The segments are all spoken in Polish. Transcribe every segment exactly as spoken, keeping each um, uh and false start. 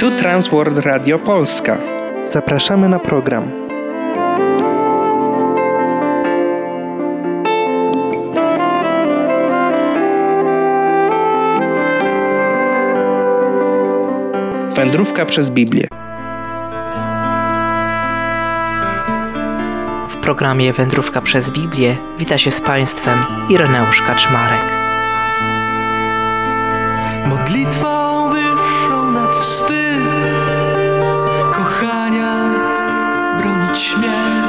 Tu Transworld Radio Polska. Zapraszamy na program. Wędrówka przez Biblię. W programie Wędrówka przez Biblię wita się z Państwem Ireneusz Kaczmarek. Modlitwą wyższą nad wstyd kochania bronić śmiem.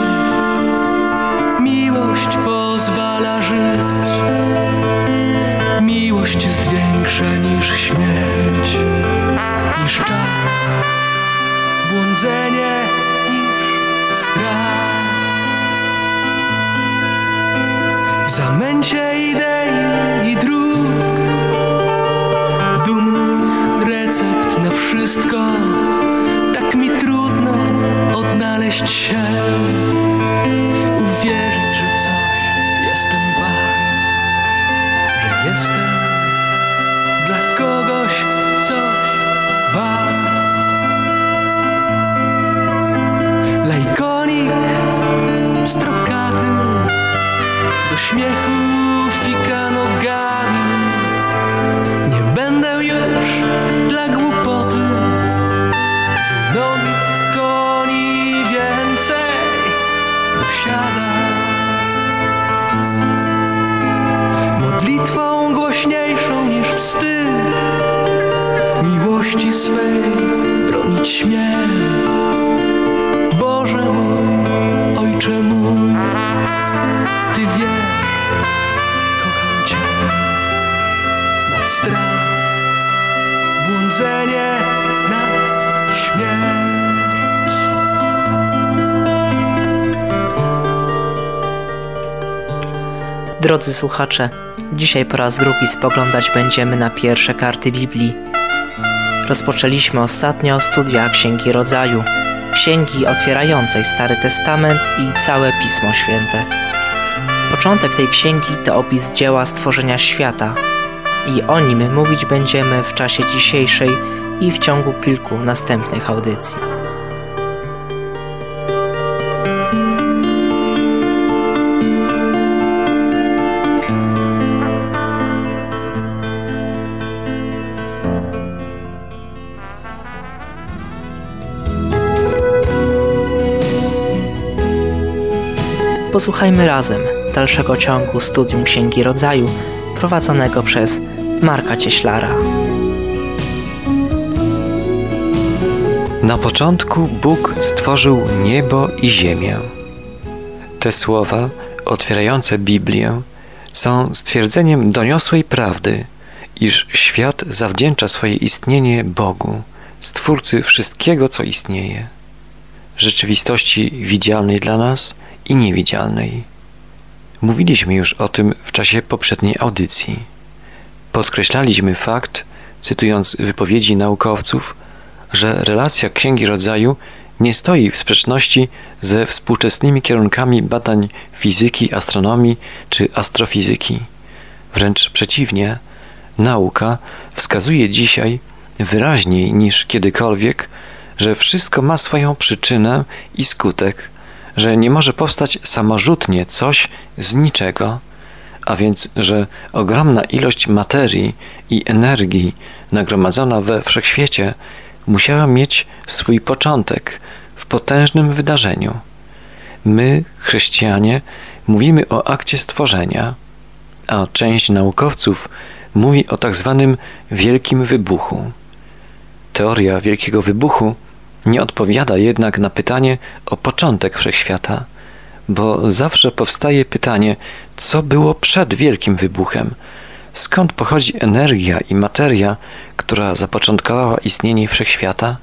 Miłość pozwala żyć. Miłość jest większa niż śmierć, niż czas, błądzenie, niż strach. W zamęcie idei i dróg, dumnych recept na wszystko, tak mi trudno odnaleźć się, uwierzyć, że coś jestem wart, że jestem dla kogoś coś wart. Lajkonik strokaty, do śmiechu fika nogami. Nie będę już dla głupoty nogi koni więcej dosiada. Modlitwą głośniejszą niż wstyd miłości swej bronić śmiem. Boże mój, Ojcze mój, Ty wiesz, kocham Cię. Nad strach, błądzenie, nad śmierć. Drodzy słuchacze, dzisiaj po raz drugi spoglądać będziemy na pierwsze karty Biblii. Rozpoczęliśmy ostatnio studia Księgi Rodzaju, księgi otwierającej Stary Testament i całe Pismo Święte. Początek tej księgi to opis dzieła stworzenia świata i o nim mówić będziemy w czasie dzisiejszej i w ciągu kilku następnych audycji. Posłuchajmy razem dalszego ciągu studium Księgi Rodzaju prowadzonego przez Marka Cieślara. Na początku Bóg stworzył niebo i ziemię. Te słowa, otwierające Biblię, są stwierdzeniem doniosłej prawdy, iż świat zawdzięcza swoje istnienie Bogu, Stwórcy wszystkiego, co istnieje. Rzeczywistości widzialnej dla nas i niewidzialnej. Mówiliśmy już o tym w czasie poprzedniej audycji. Podkreślaliśmy fakt, cytując wypowiedzi naukowców, że relacja Księgi Rodzaju nie stoi w sprzeczności ze współczesnymi kierunkami badań fizyki, astronomii czy astrofizyki. Wręcz przeciwnie, nauka wskazuje dzisiaj wyraźniej niż kiedykolwiek, że wszystko ma swoją przyczynę i skutek, że nie może powstać samorzutnie coś z niczego, a więc, że ogromna ilość materii i energii nagromadzona we wszechświecie musiała mieć swój początek w potężnym wydarzeniu. My, chrześcijanie, mówimy o akcie stworzenia, a część naukowców mówi o tak zwanym Wielkim Wybuchu. Teoria Wielkiego Wybuchu nie odpowiada jednak na pytanie o początek wszechświata, bo zawsze powstaje pytanie, co było przed Wielkim Wybuchem, skąd pochodzi energia i materia, która zapoczątkowała istnienie wszechświata?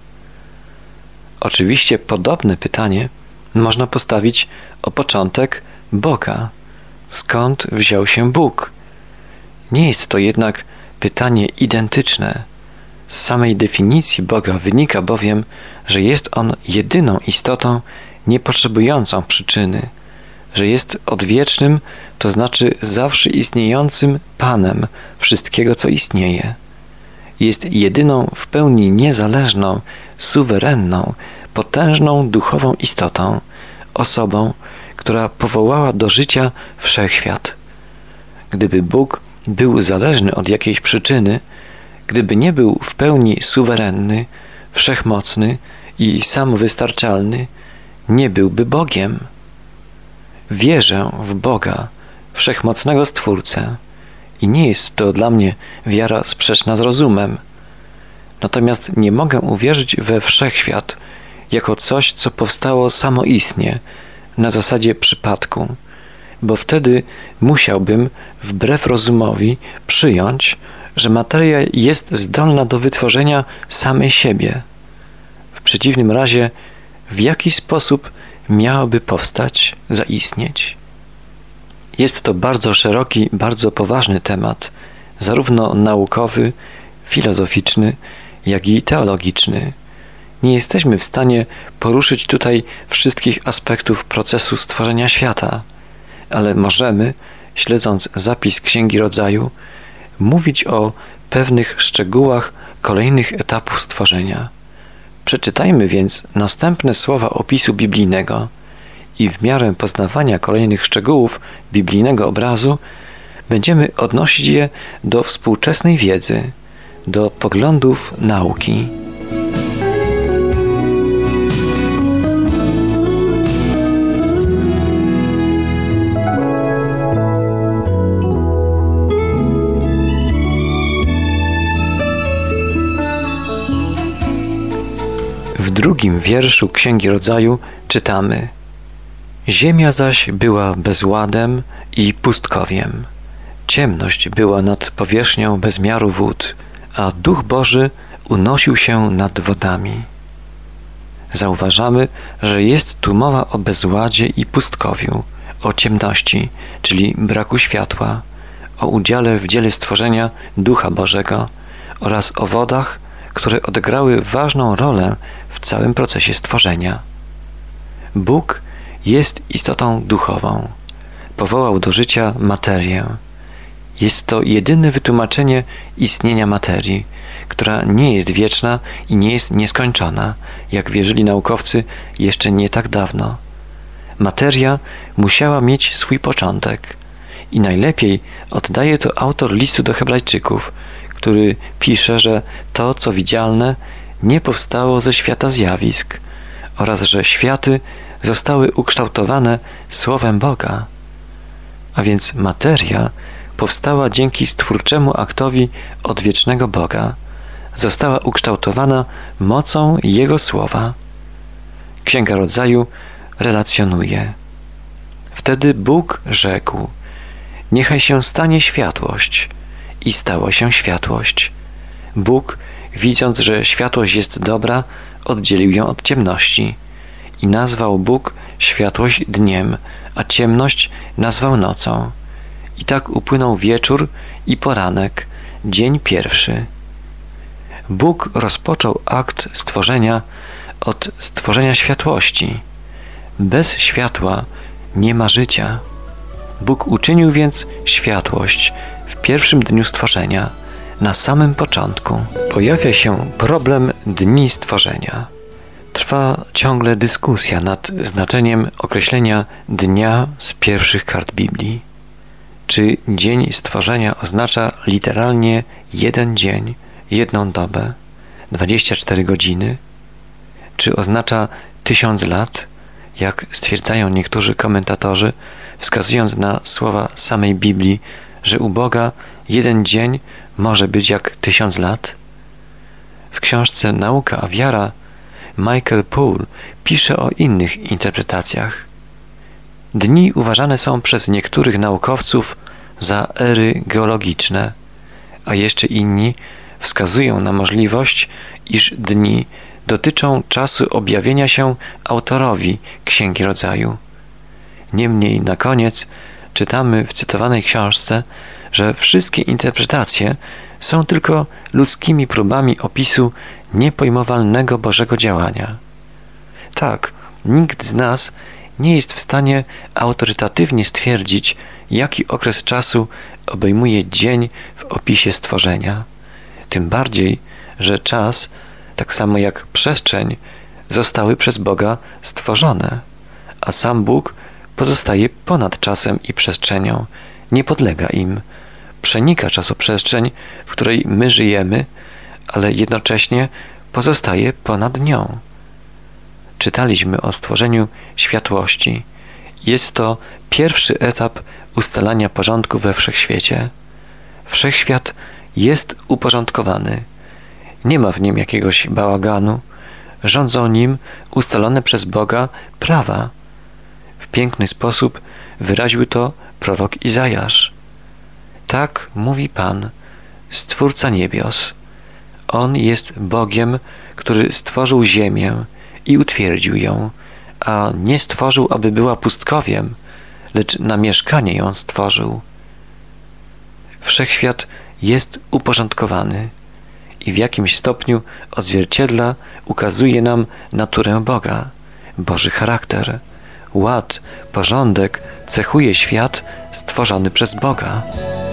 Oczywiście podobne pytanie można postawić o początek Boga. Skąd wziął się Bóg? Nie jest to jednak pytanie identyczne. Z samej definicji Boga wynika bowiem, że jest On jedyną istotą niepotrzebującą przyczyny, że jest odwiecznym, to znaczy zawsze istniejącym Panem wszystkiego, co istnieje. jest jedyną w pełni niezależną, suwerenną, potężną duchową istotą, osobą, która powołała do życia wszechświat. Gdyby Bóg był zależny od jakiejś przyczyny, gdyby nie był w pełni suwerenny, wszechmocny i samowystarczalny, nie byłby Bogiem. Wierzę w Boga, wszechmocnego Stwórcę, i nie jest to dla mnie wiara sprzeczna z rozumem. Natomiast nie mogę uwierzyć we wszechświat jako coś, co powstało samoistnie, na zasadzie przypadku, bo wtedy musiałbym, wbrew rozumowi, przyjąć, że materia jest zdolna do wytworzenia samej siebie. W przeciwnym razie, w jaki sposób miałaby powstać, zaistnieć? Jest to bardzo szeroki, bardzo poważny temat, zarówno naukowy, filozoficzny, jak i teologiczny. Nie jesteśmy w stanie poruszyć tutaj wszystkich aspektów procesu stworzenia świata, ale możemy, śledząc zapis Księgi Rodzaju, mówić o pewnych szczegółach kolejnych etapów stworzenia. Przeczytajmy więc następne słowa opisu biblijnego i w miarę poznawania kolejnych szczegółów biblijnego obrazu będziemy odnosić je do współczesnej wiedzy, do poglądów nauki. W drugim wierszu Księgi Rodzaju czytamy: Ziemia zaś była bezładem i pustkowiem. Ciemność była nad powierzchnią bezmiaru wód, a Duch Boży unosił się nad wodami. Zauważamy, że jest tu mowa o bezładzie i pustkowiu, o ciemności, czyli braku światła, o udziale w dziele stworzenia Ducha Bożego oraz o wodach, które odegrały ważną rolę w całym procesie stworzenia. Bóg jest istotą duchową. Powołał do życia materię. Jest to jedyne wytłumaczenie istnienia materii, która nie jest wieczna i nie jest nieskończona, jak wierzyli naukowcy jeszcze nie tak dawno. Materia musiała mieć swój początek i najlepiej oddaje to autor listu do Hebrajczyków, który pisze, że to, co widzialne, nie powstało ze świata zjawisk oraz że światy zostały ukształtowane Słowem Boga. A więc materia powstała dzięki stwórczemu aktowi odwiecznego Boga, została ukształtowana mocą Jego Słowa. Księga Rodzaju relacjonuje: Wtedy Bóg rzekł: niechaj się stanie światłość, i stała się światłość. Bóg, widząc, że światłość jest dobra, oddzielił ją od ciemności i nazwał Bóg światłość dniem, a ciemność nazwał nocą. I tak upłynął wieczór i poranek, dzień pierwszy. Bóg rozpoczął akt stworzenia od stworzenia światłości. Bez światła nie ma życia. Bóg uczynił więc światłość w pierwszym dniu stworzenia, na samym początku. Pojawia się problem dni stworzenia. Trwa ciągle dyskusja nad znaczeniem określenia dnia z pierwszych kart Biblii. Czy dzień stworzenia oznacza literalnie jeden dzień, jedną dobę, dwadzieścia cztery godziny? Czy oznacza tysiąc lat, jak stwierdzają niektórzy komentatorzy, wskazując na słowa samej Biblii, że u Boga jeden dzień może być jak tysiąc lat? W książce Nauka a wiara Michael Poole pisze o innych interpretacjach. Dni uważane są przez niektórych naukowców za ery geologiczne, a jeszcze inni wskazują na możliwość, iż dni dotyczą czasu objawienia się autorowi Księgi Rodzaju. Niemniej na koniec czytamy w cytowanej książce, że wszystkie interpretacje są tylko ludzkimi próbami opisu niepojmowalnego Bożego działania. Tak, nikt z nas nie jest w stanie autorytatywnie stwierdzić, jaki okres czasu obejmuje dzień w opisie stworzenia. Tym bardziej, że czas, tak samo jak przestrzeń, zostały przez Boga stworzone, a sam Bóg pozostaje ponad czasem i przestrzenią, nie podlega im, przenika czasoprzestrzeń, w której my żyjemy, ale jednocześnie pozostaje ponad nią. Czytaliśmy o stworzeniu światłości. Jest to pierwszy etap ustalania porządku we wszechświecie. Wszechświat jest uporządkowany. Nie ma w nim jakiegoś bałaganu. Rządzą nim ustalone przez Boga prawa. W piękny sposób wyraził to prorok Izajasz. Tak mówi Pan, Stwórca niebios. On jest Bogiem, który stworzył ziemię i utwierdził ją, a nie stworzył, aby była pustkowiem, lecz na mieszkanie ją stworzył. Wszechświat jest uporządkowany i w jakimś stopniu odzwierciedla, ukazuje nam naturę Boga, Boży charakter. Ład, porządek cechuje świat stworzony przez Boga.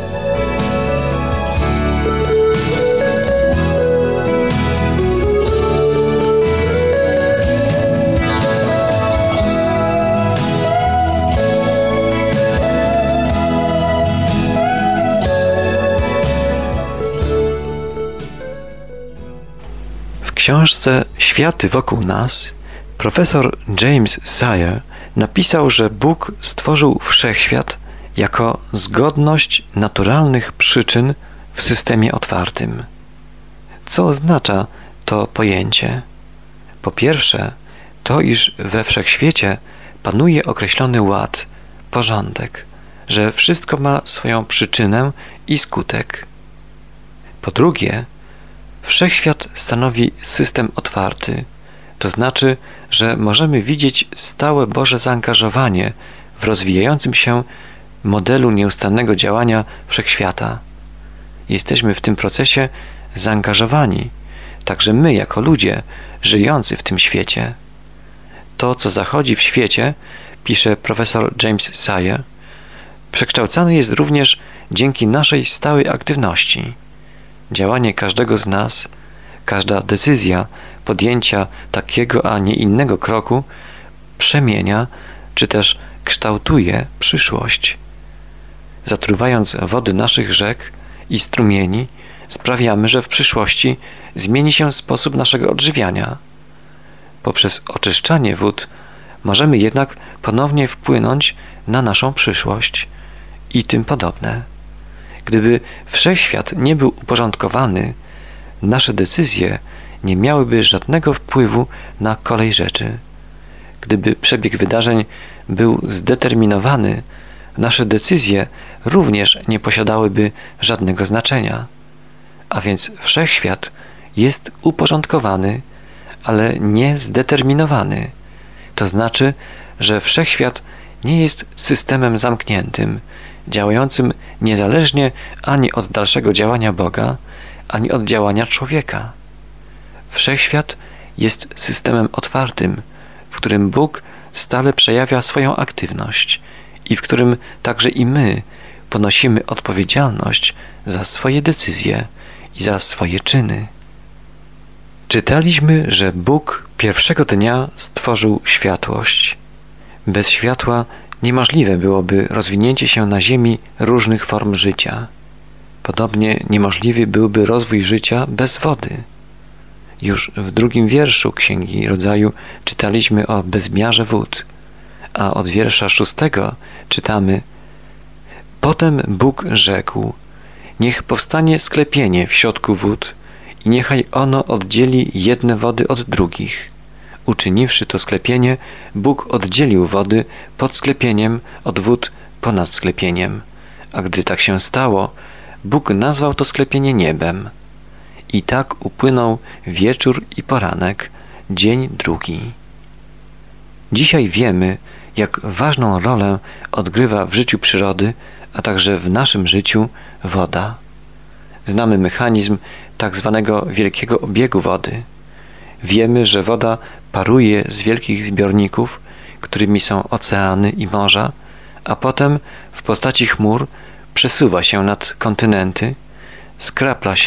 W książce Światy wokół nas profesor James Sire napisał, że Bóg stworzył wszechświat jako zgodność naturalnych przyczyn w systemie otwartym. Co oznacza to pojęcie? Po pierwsze, to iż we wszechświecie panuje określony ład, porządek, że wszystko ma swoją przyczynę i skutek. Po drugie, wszechświat stanowi system otwarty, to znaczy, że możemy widzieć stałe Boże zaangażowanie w rozwijającym się modelu nieustannego działania wszechświata. Jesteśmy w tym procesie zaangażowani, także my jako ludzie żyjący w tym świecie. To, co zachodzi w świecie, pisze profesor James Sire, przekształcane jest również dzięki naszej stałej aktywności. Działanie każdego z nas, każda decyzja podjęcia takiego, a nie innego kroku przemienia, czy też kształtuje przyszłość. Zatruwając wody naszych rzek i strumieni, sprawiamy, że w przyszłości zmieni się sposób naszego odżywiania. Poprzez oczyszczanie wód możemy jednak ponownie wpłynąć na naszą przyszłość i tym podobne. Gdyby wszechświat nie był uporządkowany, nasze decyzje nie miałyby żadnego wpływu na kolej rzeczy. Gdyby przebieg wydarzeń był zdeterminowany, nasze decyzje również nie posiadałyby żadnego znaczenia. A więc wszechświat jest uporządkowany, ale nie zdeterminowany. To znaczy, że wszechświat nie jest systemem zamkniętym, działającym niezależnie ani od dalszego działania Boga, ani od działania człowieka. Wszechświat jest systemem otwartym, w którym Bóg stale przejawia swoją aktywność i w którym także i my ponosimy odpowiedzialność za swoje decyzje i za swoje czyny. Czytaliśmy, że Bóg pierwszego dnia stworzył światłość. Bez światła niemożliwe byłoby rozwinięcie się na ziemi różnych form życia. Podobnie niemożliwy byłby rozwój życia bez wody. Już w drugim wierszu Księgi Rodzaju czytaliśmy o bezmiarze wód, a od wiersza szóstego czytamy: Potem Bóg rzekł: Niech powstanie sklepienie w środku wód i niechaj ono oddzieli jedne wody od drugich. Uczyniwszy to sklepienie, Bóg oddzielił wody pod sklepieniem od wód ponad sklepieniem. A gdy tak się stało, Bóg nazwał to sklepienie niebem. I tak upłynął wieczór i poranek, dzień drugi. Dzisiaj wiemy, jak ważną rolę odgrywa w życiu przyrody, a także w naszym życiu woda. Znamy mechanizm tak zwanego wielkiego obiegu wody. Wiemy, że woda paruje z wielkich zbiorników, którymi są oceany i morza, a potem w postaci chmur przesuwa się nad kontynenty, skrapla się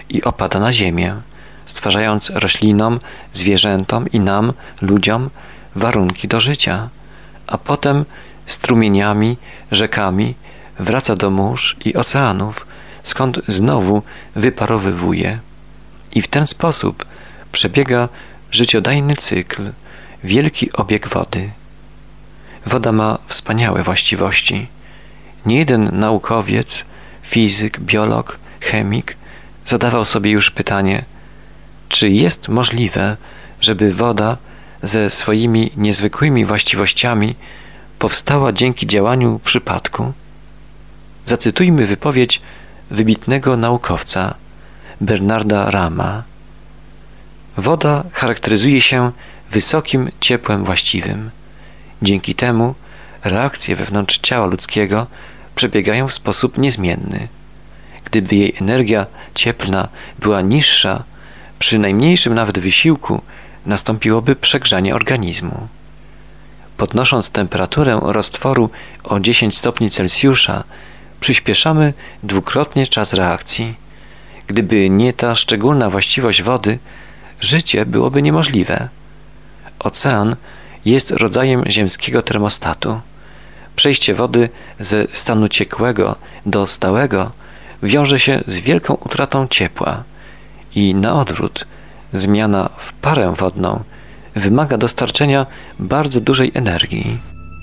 i opada na ziemię, stwarzając roślinom, zwierzętom i nam, ludziom, warunki do życia, a potem strumieniami, rzekami wraca do mórz i oceanów, skąd znowu wyparowywuje. I w ten sposób przebiega życiodajny cykl, wielki obieg wody. Woda ma wspaniałe właściwości. Niejeden naukowiec, fizyk, biolog, chemik zadawał sobie już pytanie, czy jest możliwe, żeby woda ze swoimi niezwykłymi właściwościami powstała dzięki działaniu przypadku? Zacytujmy wypowiedź wybitnego naukowca Bernarda Rama. Woda charakteryzuje się wysokim ciepłem właściwym. Dzięki temu reakcje wewnątrz ciała ludzkiego przebiegają w sposób niezmienny. Gdyby jej energia cieplna była niższa, przy najmniejszym nawet wysiłku nastąpiłoby przegrzanie organizmu. Podnosząc temperaturę roztworu o dziesięć stopni Celsjusza, przyspieszamy dwukrotnie czas reakcji. Gdyby nie ta szczególna właściwość wody, życie byłoby niemożliwe. Ocean jest rodzajem ziemskiego termostatu. Przejście wody ze stanu ciekłego do stałego wiąże się z wielką utratą ciepła i na odwrót zmiana w parę wodną wymaga dostarczenia bardzo dużej energii.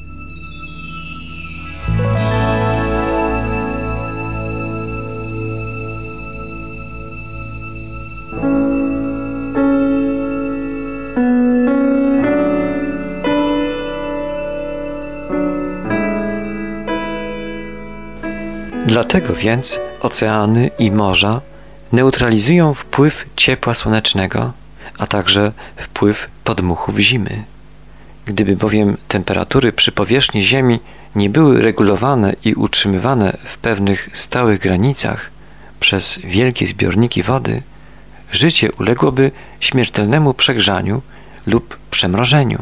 Dlatego więc oceany i morza neutralizują wpływ ciepła słonecznego, a także wpływ podmuchów zimy. Gdyby bowiem temperatury przy powierzchni Ziemi nie były regulowane i utrzymywane w pewnych stałych granicach przez wielkie zbiorniki wody, życie uległoby śmiertelnemu przegrzaniu lub przemrożeniu.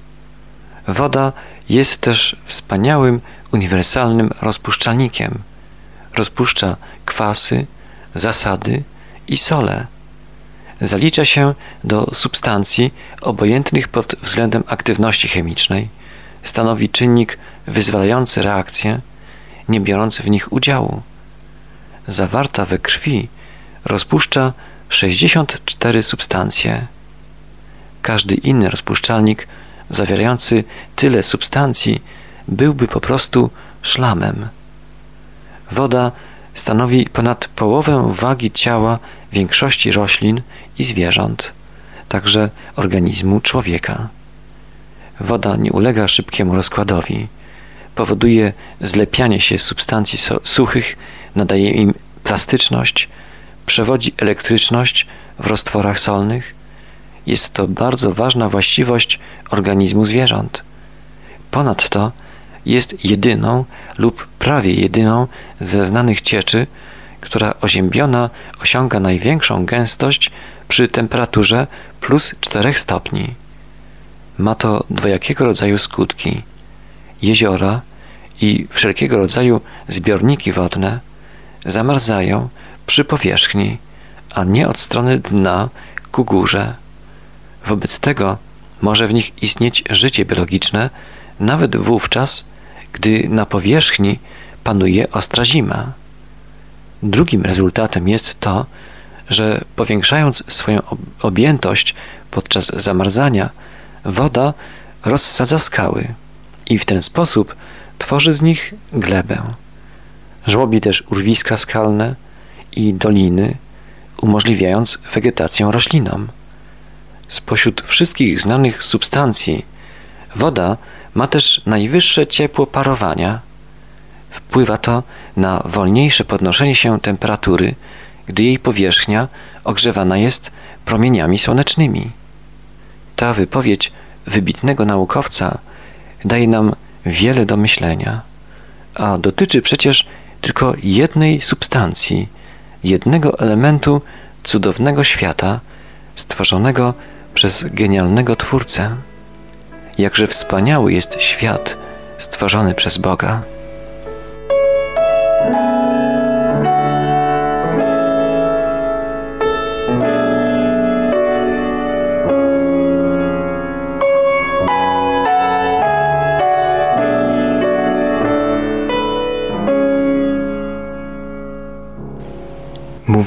Woda jest też wspaniałym, uniwersalnym rozpuszczalnikiem. Rozpuszcza kwasy, zasady i sole. Zalicza się do substancji obojętnych pod względem aktywności chemicznej, stanowi czynnik wyzwalający reakcje, nie biorąc w nich udziału. Zawarta we krwi rozpuszcza sześćdziesiąt cztery substancje. Każdy inny rozpuszczalnik zawierający tyle substancji byłby po prostu szlamem. Woda stanowi ponad połowę wagi ciała większości roślin i zwierząt, także organizmu człowieka. Woda nie ulega szybkiemu rozkładowi, powoduje zlepianie się substancji suchych, nadaje im plastyczność, przewodzi elektryczność w roztworach solnych. Jest to bardzo ważna właściwość organizmu zwierząt. Ponadto jest jedyną lub prawie jedyną ze znanych cieczy, która oziębiona osiąga największą gęstość przy temperaturze plus czterech stopni. Ma to dwojakiego rodzaju skutki. Jeziora i wszelkiego rodzaju zbiorniki wodne zamarzają przy powierzchni, a nie od strony dna ku górze. Wobec tego może w nich istnieć życie biologiczne nawet wówczas, gdy na powierzchni panuje ostra zima. Drugim rezultatem jest to, że powiększając swoją objętość podczas zamarzania, woda rozsadza skały i w ten sposób tworzy z nich glebę. Żłobi też urwiska skalne i doliny, umożliwiając wegetację roślinom. Spośród wszystkich znanych substancji woda ma też najwyższe ciepło parowania. Wpływa to na wolniejsze podnoszenie się temperatury, gdy jej powierzchnia ogrzewana jest promieniami słonecznymi. Ta wypowiedź wybitnego naukowca daje nam wiele do myślenia, a dotyczy przecież tylko jednej substancji, jednego elementu cudownego świata stworzonego przez genialnego Twórcę. Jakże wspaniały jest świat stworzony przez Boga.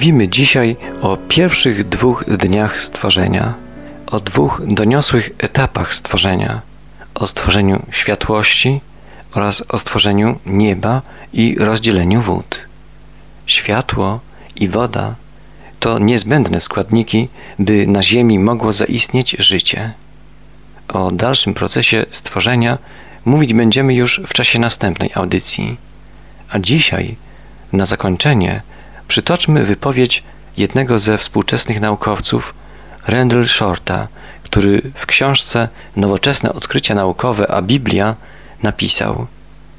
Mówimy dzisiaj o pierwszych dwóch dniach stworzenia, o dwóch doniosłych etapach stworzenia, o stworzeniu światłości oraz o stworzeniu nieba i rozdzieleniu wód. Światło i woda to niezbędne składniki, by na Ziemi mogło zaistnieć życie. O dalszym procesie stworzenia mówić będziemy już w czasie następnej audycji. A dzisiaj, na zakończenie, przytoczmy wypowiedź jednego ze współczesnych naukowców, Randall Shorta, który w książce Nowoczesne odkrycia naukowe a Biblia napisał: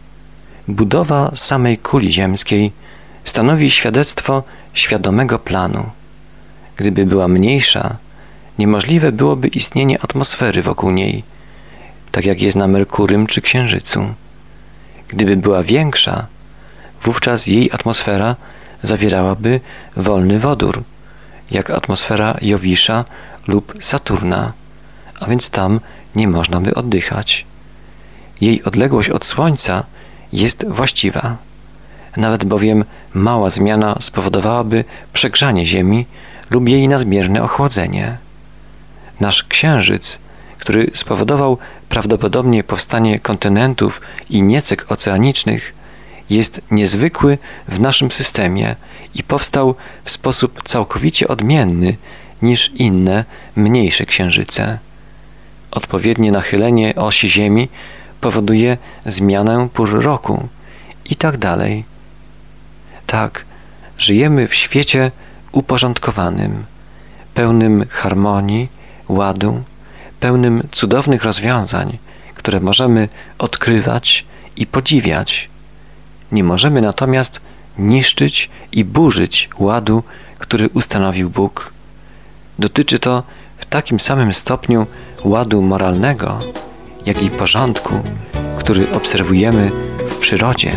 budowa samej kuli ziemskiej stanowi świadectwo świadomego planu. Gdyby była mniejsza, niemożliwe byłoby istnienie atmosfery wokół niej, tak jak jest na Merkurym czy Księżycu. Gdyby była większa, wówczas jej atmosfera zawierałaby wolny wodór, jak atmosfera Jowisza lub Saturna, a więc tam nie można by oddychać. Jej odległość od Słońca jest właściwa. Nawet bowiem mała zmiana spowodowałaby przegrzanie Ziemi lub jej nadmierne ochłodzenie. Nasz Księżyc, który spowodował prawdopodobnie powstanie kontynentów i niecek oceanicznych, jest niezwykły w naszym systemie i powstał w sposób całkowicie odmienny niż inne, mniejsze księżyce. Odpowiednie nachylenie osi Ziemi powoduje zmianę pór roku i tak dalej. Tak, żyjemy w świecie uporządkowanym, pełnym harmonii, ładu, pełnym cudownych rozwiązań, które możemy odkrywać i podziwiać. Nie możemy natomiast niszczyć i burzyć ładu, który ustanowił Bóg. Dotyczy to w takim samym stopniu ładu moralnego, jak i porządku, który obserwujemy w przyrodzie.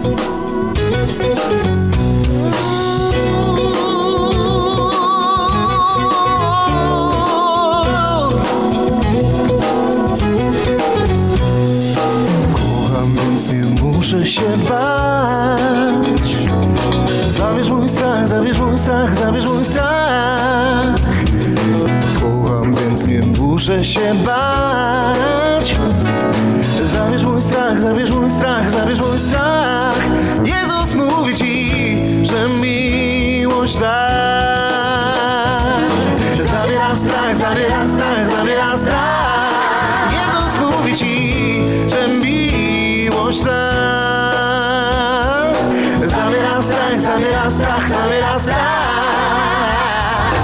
Muszę się bać. Zabierz mój strach, zabierz mój strach, zabierz mój strach. Kocham, więc nie muszę się bać. Zabierz mój strach, zabierz mój strach, zabierz mój strach. Jezus mówi ci, że miłość tak zabiera strach, zabiera strach, zabiera strach. Jezus mówi ci, że miłość tak zabiera strach, zabiera strach, zabiera strach.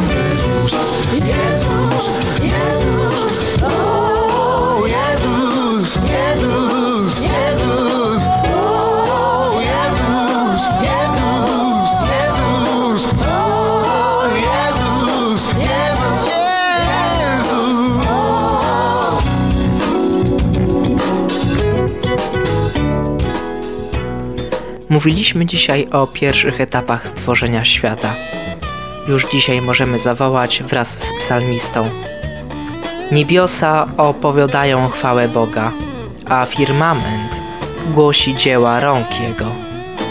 Jezus, Jezus, Jezus, o Jezus, Jezus, Jezus, o Jezus, Jezus, Jezus, o Jezus, Jezus, Jezus. Mówiliśmy dzisiaj o pierwszych etapach stworzenia świata. Już dzisiaj możemy zawołać wraz z psalmistą: niebiosa opowiadają chwałę Boga, a firmament głosi dzieła rąk Jego.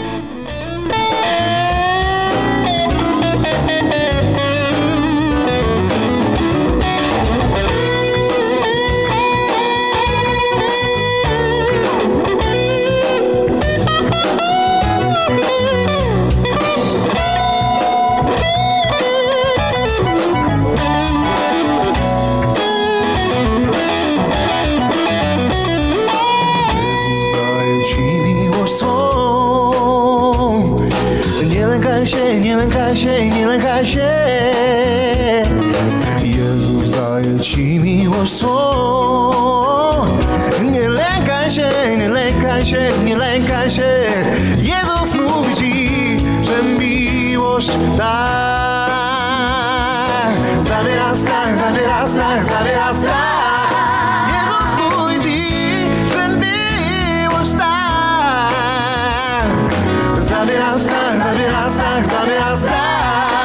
Nie lękaj się, nie lękaj się, nie lękaj się. Jezus daje ci miłość swą. Nie lękaj się, nie lękaj się, nie lękaj się. Jezus mówi ci, że miłość tak zabiera strach, zabiera strach, zabiera strach. Jezus mówi ci, że miłość tak zabiera strach, zabiera strach, zabiera strach.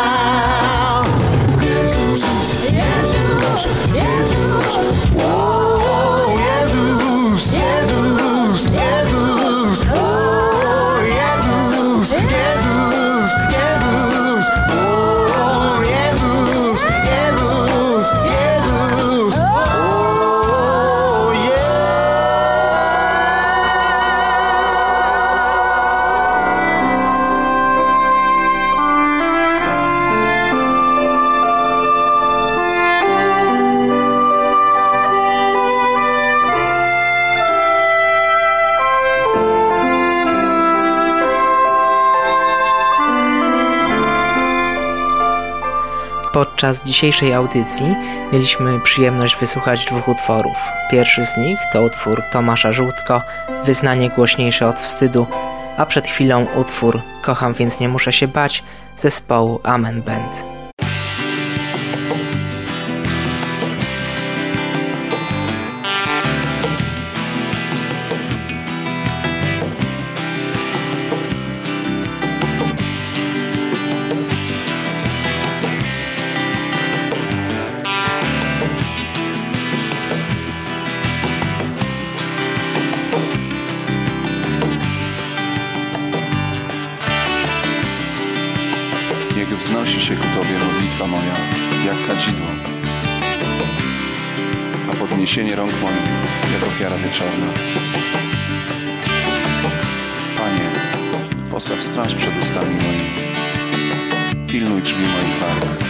Jezus, Jezus, Jezus, o Jezus, Jezus, Jezus, o Jezus, Jezus, Jezus, Podczas dzisiejszej audycji mieliśmy przyjemność wysłuchać dwóch utworów. Pierwszy z nich to utwór Tomasza Żółtko, Wyznanie głośniejsze od wstydu, a przed chwilą utwór Kocham, więc nie muszę się bać zespołu Amen Band. Niech wznosi się ku Tobie modlitwa moja, jak kadzidło, a podniesienie rąk moich, jak ofiara wieczorna. Panie, postaw straż przed ustami moimi, pilnuj drzwi moich warg.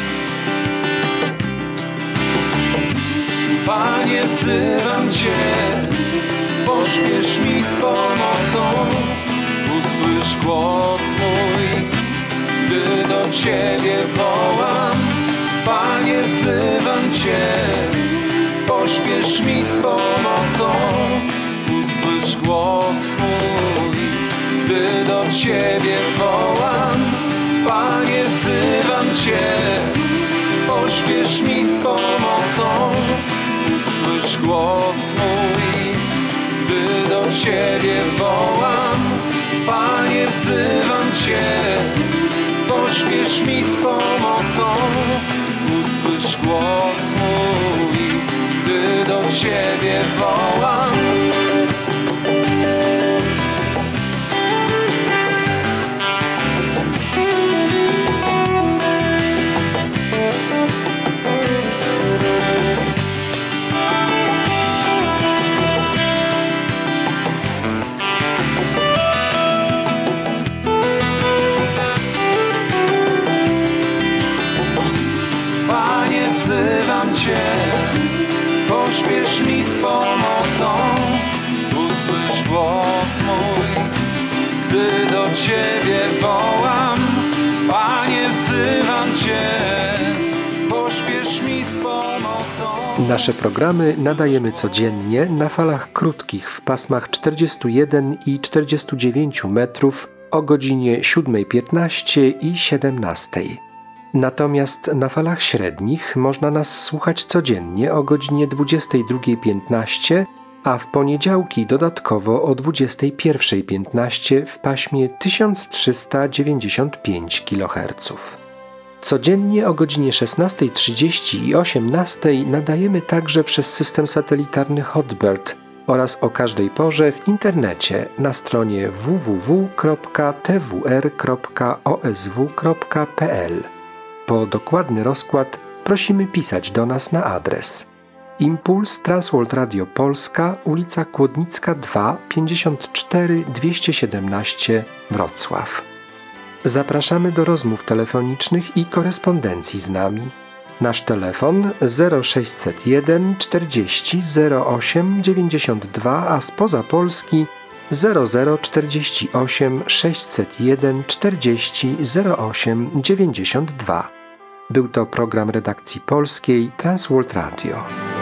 Panie, wzywam Cię, pośpiesz mi z pomocą, usłysz głos mój, gdy do Ciebie wołam. Panie, wzywam Cię, pośpiesz mi z pomocą, usłysz głos mój, gdy do Ciebie wołam. Panie, wzywam Cię, pośpiesz mi z pomocą, usłysz głos mój, gdy do Ciebie wołam. Panie, wzywam Cię, pośpiesz mi z pomocą, usłysz głos mój, gdy do Ciebie wołam. Wzywam Cię, pośpiesz mi z pomocą, usłysz głos mój, gdy do Ciebie wołam. Panie, wzywam Cię, pośpiesz mi z pomocą. Nasze programy nadajemy codziennie na falach krótkich w pasmach czterdziestu jeden i czterdziestu dziewięciu metrów o godzinie siódmej piętnaście i siedemnastej. Natomiast na falach średnich można nas słuchać codziennie o godzinie dwudziestej drugiej piętnaście, a w poniedziałki dodatkowo o dwudziestej pierwszej piętnaście w paśmie tysiąc trzysta dziewięćdziesiąt pięć kiloherców. Codziennie o godzinie szesnastej trzydzieści i osiemnastej nadajemy także przez system satelitarny Hotbird oraz o każdej porze w internecie na stronie w w w kropka t w r kropka o s w kropka p l. Po dokładny rozkład prosimy pisać do nas na adres Impuls Transworld Radio Polska, ulica Kłodnicka dwa, pięćdziesiąt cztery dwieście siedemnaście, Wrocław. Zapraszamy do rozmów telefonicznych i korespondencji z nami. Nasz telefon zero sześćset jeden czterdzieści zero osiem dziewięćdziesiąt dwa, a spoza Polski zero zero czterdzieści osiem sześćset jeden czterdzieści zero osiem dziewięćdziesiąt dwa. Był to program redakcji polskiej Transworld Radio.